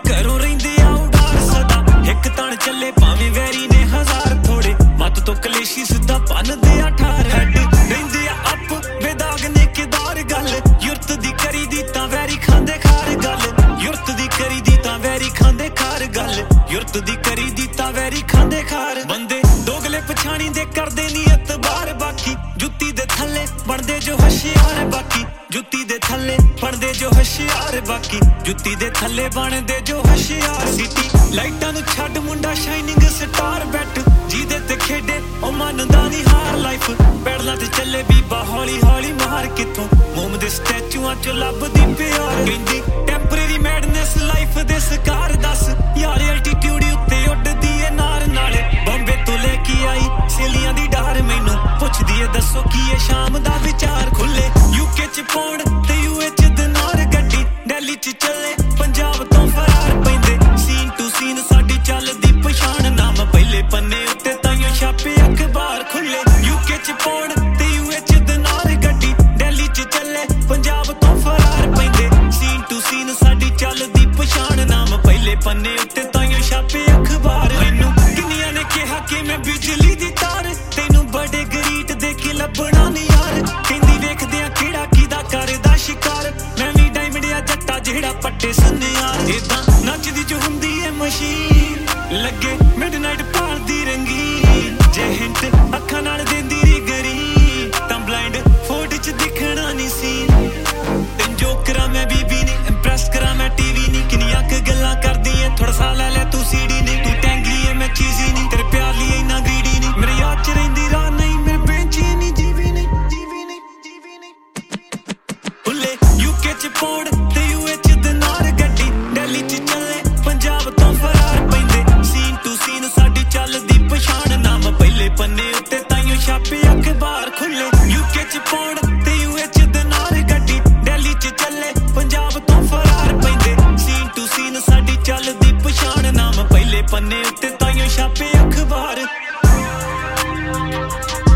ਘਰੋਂ ਰਹਿੰਦੇ ਆ ਉਡਾਰ ਸਦਾ ਇੱਕ ਤਣ ਚੱਲੇ ਭਾਵੇਂ ਵੈਰੀ ਨੇ ਹਜ਼ਾਰ ਥੋੜੇ ਮੱਤ ਤੋਂ ਕਲੇਸ਼ੀ ਸਿੱਧਾ ਭੰਨਦੇ ਆ ਠਾਰ ਹੈਡ ਰਹਿੰਦੇ ਆ ਅੱਪ ਬੇਦਾਗ ਨੇ ਕਿਦਾਰ ਗੱਲ ਯੁਰਤ ਦੀ ਕਰੀ ਦੀ ਤਾਂ ਵੈਰੀ ਖਾਂਦੇ ਖਾਰ ਗੱਲ ਯੁਰਤ ਦੀ ਕਰੀ ਦੀ ਤਾਂ ਵੈਰੀ ਖਾਂਦੇ ਖਾਰ ਗੱਲ ਯੁਰਤ ਦੀ ਕਰੀ ਦੀ ਤਾਂ ਵੈਰੀ ਖਾਂਦੇ ਖਾਰ ਬੰਦੇ ਦੋਗਲੇ ਪਛਾਣੀ ਦੇ ਕਰਦੇ ਨੀ ਇਤਬਾਰ ਬਾਕੀ ਜੁੱਤੀ ਦੇ ਥੱਲੇ ਬਣਦੇ ਜੋ ਹੁਸ਼ਿਆਰ ਬਾਕੀ ਜੁੱਤੀ ਦੇ ਥੱਲੇ ਬਣਦੇ ਜੋ ਹੁਸ਼ਿਆਰ ਬਾਕੀ ਜੁੱਤੀ ਦੇ ਥੱਲੇ ਬਣਦੇ ਜੋ ਹੁਸ਼ਿਆਰ ਸਿਟੀ ਲਾਈਟਾਂ ਨੂੰ ਛੱਡ ਮੁੰਡਾ ਸ਼ਾਈਨਿੰਗ ਸਟਾਰ ਬੈਟ ਜਿਹਦੇ ਤੇ ਖੇਡੇ ਉਹ ਮੰਨਦਾ ਨੀ ਹਾਰ ਲਾਈਫ ਪੈਡਲਾਂ ਤੇ ਚੱਲੇ ਬੀਬਾ ਹੌਲੀ ਹੌਲੀ ਮਾਰ ਕਿੱਥੋਂ ਮੋਮ ਦੇ ਸਟੈਚੂਆਂ ਚੋਂ ਲੱਭਦੀ ਪਿਆਰ ਕਹਿੰਦੀ ਟੈਂਪਰੇਰੀ ਮੈਡਨੈਸ ਲਾਈਫ ਦੇ ਸਕਾਰ ਦੱਸ ਯਾਰ ਐਲਟੀਟਿਊਡ ਉੱਤੇ ਉੱਡਦੀ ਏ ਨਾਰ ਨਾਲੇ ਬੰਬੇ ਤੋਂ ਲੈ ਕੇ ਆਈ ਸੇਲੀਆਂ ਦੀ ਡਾਰ ਮੈਨੂੰ ਪੁੱਛਦੀ ਏ ਦੱਸੋ ਕੀ ਏ ਸ਼ਾਮ ਦਾ ਵਿਚਾਰ ਖੁੱਲੇ ਯੂਕੇ ਚ ਪੌਂਡ ਤੇ ਯੂਏ ਚ ਦਿਨਾਰ ਗੱਡੀ ਦਿੱਲੀ ਚ ਚੱਲੇ ਪੰਜਾਬ ਤੋਂ ਫਰਾਰ ਪੈਂਦੇ ਸੀਨ ਟੂ ਸੀਨ ਸਾਡੀ ਚੱਲਦੀ ਪਛਾਣ ਨਾਮ ਪਹਿਲੇ ਪੰਨੇ ਉੱਤੇ ਤਾਈਓ ਛਾਪੇ ਅਖਬਾਰ ਖੁੱਲੇ ਯੂਕੇ ਚ ਪੌਂਡ ਤੇ ਯੂਏ ਚ ਦਿਨਾਰ ਗੱਡੀ ਦਿੱਲੀ ਚ ਚੱਲੇ ਪੰਜਾਬ ਤੋਂ ਫਰਾਰ ਪੈਂਦੇ ਸੀਨ ਟੂ ਸੀਨ ਸਾਡੀ ਚੱਲਦੀ ਪਛਾਣ ਨਾਮ ਪਹਿਲੇ ਪੰਨੇ ਉੱਤੇ ਤਾਈਓ ਛਾਪੇ ਅਖਬਾਰ ਮੈਨੂੰ ਕਿੰਨੀਆਂ ਨੇ ਕਿਹਾ ਕਿ ਮੈਂ ਬਿਜਲੀ ਦੀ ਤਾਰ ਤੈਨੂੰ ਬੜੇ ਗਰੀਟ ਦੇ ਕੇ ਲੱਭਣਾ ਨੀ ਯਾਰ ਕਹਿੰਦੀ ਵੇਖਦੇ ਆ ਕਿਹੜਾ ਕਿਹਦਾ ਕਰਦਾ ਸ਼ਿਕਾਰ ਮੈਂ ਵੀ ਡਾਇਮੰਡਿਆ ਜੱਟਾ ਜਿਹੜਾ ਪੱਟੇ ਸੁਨਿਆਰ ਏਦਾਂ ਨੱਚਦੀ ਜੋ ਹੁੰਦੀ ਏ ਮਸ਼ੀਨ ਲੱਗੇ ਮਿਡਨਾਈਟ ਭਾਲਦੀ ਰੰਗੀਨ ਜੇ ਹਿੰਟ ਅੱਖਾਂ ਨਾਲ ਦਿੰਦੀ ਰੀ ਗਰੀ ਤਾਂ ਬਲਾਈਂਡ ਫੋਟ ਚ ਦਿਖਣਾ ਨੀ ਸੀ ਤੈਨੂੰ ਜੋ ਕਰਾਂ ਮੈਂ ਬੀਬੀ ਨੀ ਇੰਪ੍ਰੈਸ ਕਰਾਂ ਮੈਂ ਟੀਵੀ ਨੀ ਕਿੰਨੀਆਂ ਕੁ ਗੱਲਾਂ ਕਰਦੀ ਏ ਥੋੜਾ ਸਾ ਲੈ ਲੈ ਤੂੰ ਸੀਡੀ ਨੀ ਤੂੰ ਟੈਂਗਲੀ ਏ ਮੈਂ ਚੀਜ਼ੀ ਨੀ ਤੇਰੇ ਪਿਆਰ ਲਈ ਇੰਨਾ ਗਰੀਡੀ ਨੀ ਮੇਰੇ ਯਾਦ ਚ ਰਹਿੰਦੀ ਰਾਹ ਨਹੀਂ ਮੇਰੇ ਬੇਂਚੀ ਨੀ ਜੀਵੀ ਨੀ ਉੱਲੇ ਯੂਕੇ ਚ ਪੌਂਡ ਤੇ ਯੂਏ ਚ ਦਿਨਾਰ ਗੱਡੀ ਦਿੱਲੀ ਚ ਚੱਲੇ ਪੰਜਾਬ ਤੋਂ ਫਰਾਰ ਪੈਂਦੇ ਸੀਨ ਟੂ ਸੀਨ ਸਾਡੀ ਚੱਲਦੀ ਪਛਾਣ ਨਾਮ ਪਹਿਲੇ ਪੰਨੇ ਉੱਤੇ ਤਾਈਓ ਛਾਪੇ ਅਖਬਾਰ ਖੁੱਲੇ ਯੂਕੇ ਚ ਪੌਂਡ ਤੇ ਯੂਏ ਚ ਦਿਨਾਰ ਗੱਡੀ ਦਿੱਲੀ ਚ ਚੱਲੇ ਪੰਜਾਬ ਤੋਂ ਫਰਾਰ ਪੈਂਦੇ ਸੀਨ ਟੂ ਸੀਨ ਸਾਡੀ ਚੱਲਦੀ ਪਛਾਣ ਨਾਮ ਪਹਿਲੇ ਪੰਨੇ ਉੱਤੇ ਤਾਈਓ ਛਾਪੇ ਅਖਬਾਰ